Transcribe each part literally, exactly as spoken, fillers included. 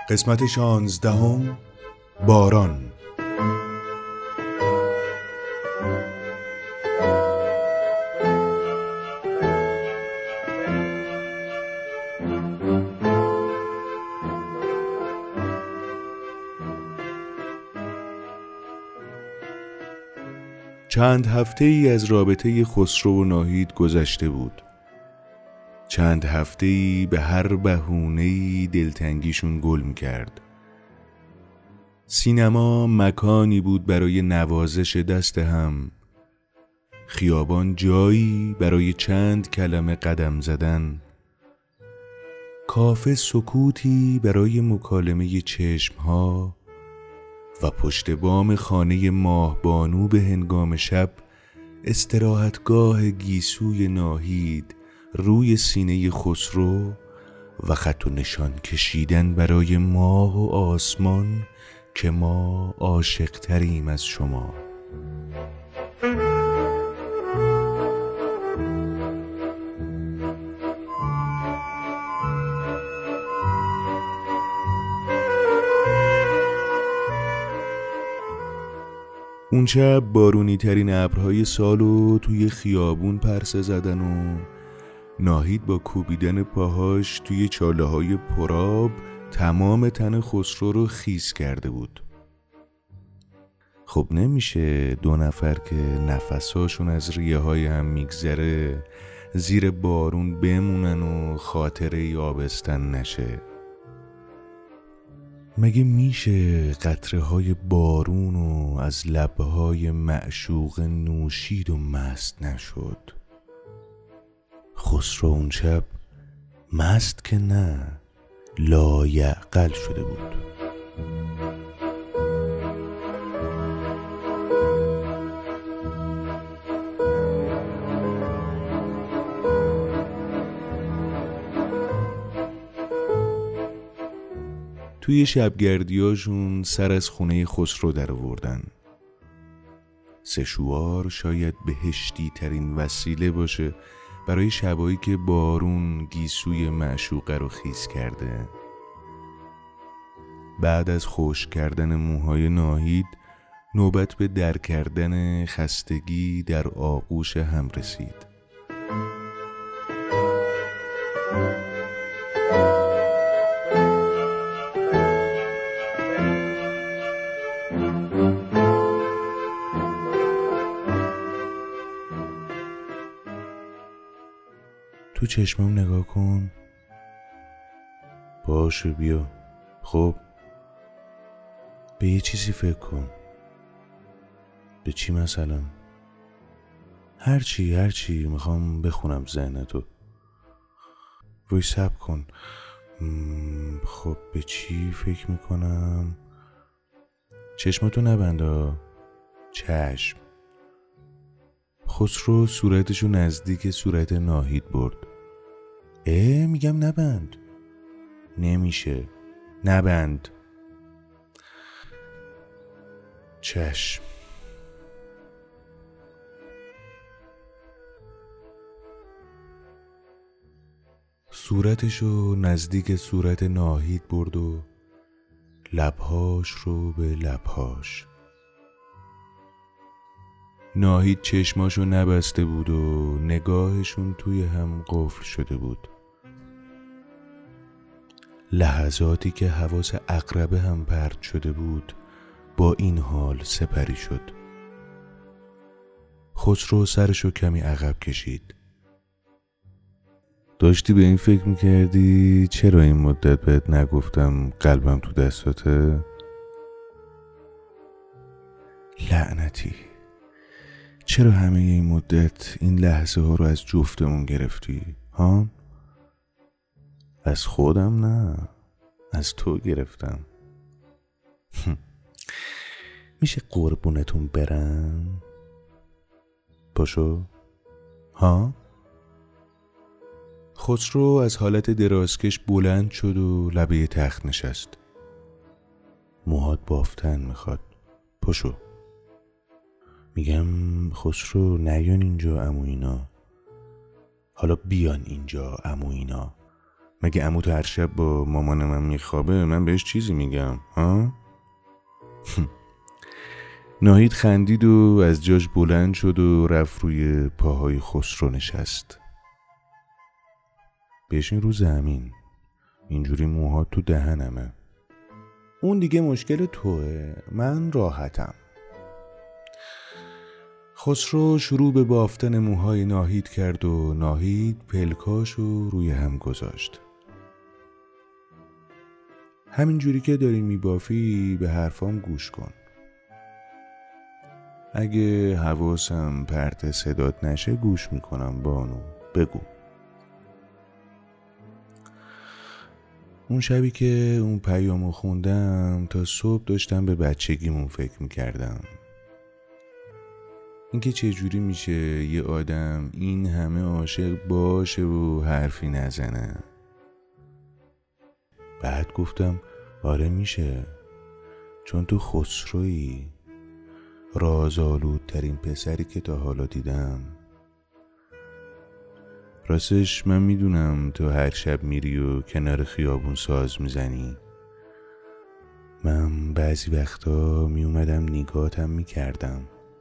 قسمت شانزدهم، باران. چند هفته ای از رابطه خسرو و ناهید گذشته بود. چند هفته ای به هر بهونه‌ای دلتنگیشون گل می‌کرد. سینما مکانی بود برای نوازش دست هم، خیابان جایی برای چند کلمه قدم زدن، کافه سکوتی برای مکالمه چشمها و پشت بام خانه ماهبانو به هنگام شب استراحتگاه گیسوی ناهید روی سینه خسرو و خط و نشان کشیدن برای ماه و آسمان که ما عاشق تریم از شما. اون شب بارونی ترین ابرهای سالو توی خیابون پرسه زدن و ناهید با کوبیدن پاهاش توی چاله های پراب تمام تن خسرو رو خیس کرده بود. خب نمیشه دو نفر که نفساشون از ریه های هم میگذره زیر بارون بمونن و خاطره آبستن نشه. مگه میشه قطره های بارون و از لبهای معشوق نوشید و مست نشد؟ خسرو اون شب مست که نه، لایعقل شده بود. توی شبگردیاشون سر از خونه خسرو در آوردن. سشوار شاید بهشتی ترین وسیله باشه برای شبایی که بارون گیسوی معشوقه رو خیس کرده. بعد از خشک کردن موهای ناهید نوبت به در کردن خستگی در آغوش هم رسید. تو چشمم نگاه کن. باشه بیا. خب به یه چیزی فکر کن. به چی مثلا؟ هرچی هرچی میخوام بخونم ذهنتو. وای صبر کن. خب به چی فکر میکنم؟ چشماتو نبندا. چشم. خسرو صورتشو نزدیک صورت ناهید برد. اه میگم نبند. نمیشه. نبند. چشم. صورتشو نزدیک صورت ناهید برد و لبهاش رو به لبهاش. ناهید چشماشو نبسته بود و نگاهشون توی هم قفل شده بود. لحظاتی که حواس عقربه هم پرت شده بود با این حال سپری شد. خسرو سرشو کمی عقب کشید. داشتی به این فکر میکردی چرا این مدت بهت نگفتم قلبم تو دستاته؟ لعنتی، چرا همه این مدت این لحظه ها رو از جفتمون گرفتی؟ ها؟ از خودم نه، از تو گرفتم. میشه قربونتون برم؟ پاشو. ها؟ خسرو از حالت درازکش بلند شد و لبه تخت نشست. موهات بافتن میخواد. پاشو. میگم خسرو نیان اینجا عمو اینا. حالا بیان اینجا عمو اینا. مگه عمو تو هر شب با مامان من میخوابه من بهش چیزی میگم ها؟ ناهید خندید و از جاش بلند شد و رفت روی پاهای خسرو نشست. بشین رو زمین، اینجوری موهات تو دهنمه. اون دیگه مشکل توه، من راحتم. خسرو شروع به بافتن موهای ناهید کرد و ناهید پلکاشو روی هم گذاشت. همینجوری که داری میبافی به حرفام گوش کن. اگه حواسم پرت صدات نشه گوش میکنم بانو، بگو. اون شبی که اون پیامو خوندم تا صبح داشتم به بچگیمون فکر میکردم. اینکه چه جوری میشه یه آدم این همه عاشق باشه و حرفی نزنه. بعد گفتم آره میشه، چون تو خسرویی، رازآلودترین پسری که تا حالا دیدم. راستش من میدونم تو هر شب میری و کنار خیابون ساز میزنی. من بعضی وقتا میومدم نگاهتم میکردم.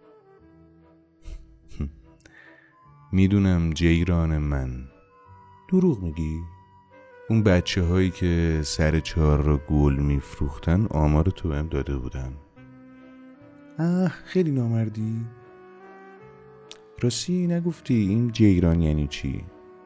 میدونم جیران من. دروغ میگی؟ اون بچه هایی که سر چهار را گل میفروختن آمار تو هم داده بودن. اه خیلی نامردی. راستی نگفتی این جیران یعنی چی؟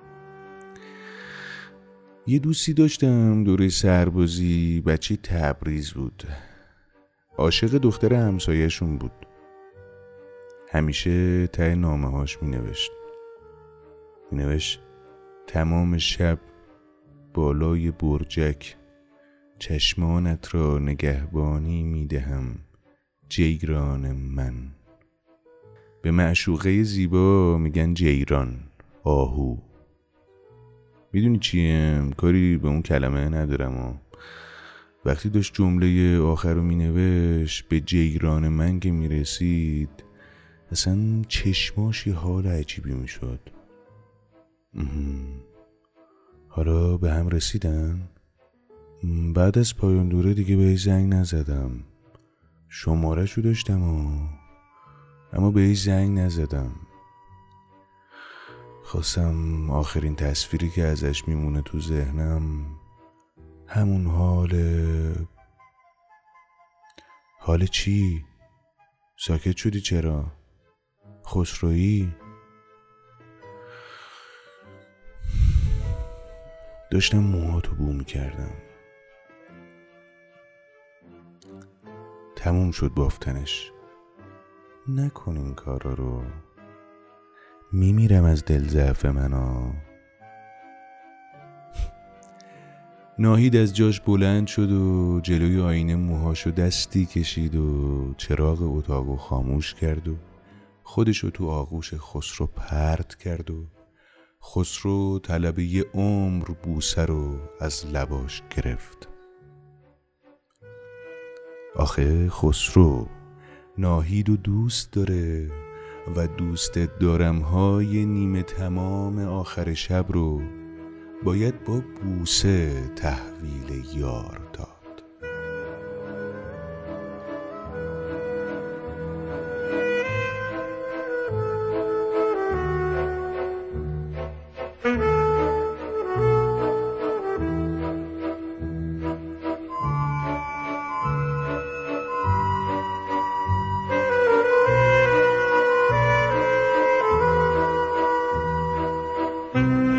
یه دوستی داشتم دوره سربازی، بچه تبریز بود. عاشق دختر همسایه‌شون بود. همیشه ته نامه هاش می نوشت می نوشت تمام شب بالای برجک چشمانت را نگهبانی می دهم جیران من. به معشوقه زیبا میگن جیران، آهو. میدونی چیه؟ کاری به اون کلمه ندارم و وقتی داشت جمله آخر رو می نوشت به جیران من که می رسید اصلا چشماش یه حال عجیبی می شد. حالا به هم رسیدن؟ بعد از پایان دوره دیگه بهش زنگ نزدم. شماره شو داشتم و اما بهش زنگ نزدم. خواستم آخرین تصویری که ازش میمونه تو ذهنم همون حال. حال چی؟ ساکت شدی چرا؟ خسرویی؟ داشتم موهاتو بو میکردم. تموم شد بافتنش. نکن این کارا رو. میمیرم از دل ضعف منا. ناهید از جاش بلند شد و جلوی آینه موهاشو دستی کشید و چراغ اتاقو خاموش کرد و خودشو تو آغوش خسرو پرت کرد و خسرو طلب یه عمر بوسه رو از لباش گرفت. آخه خسرو ناهید و دوست داره و دوست دارم های نیمه تمام آخر شب رو باید با بوسه تحویل یار داد. thank you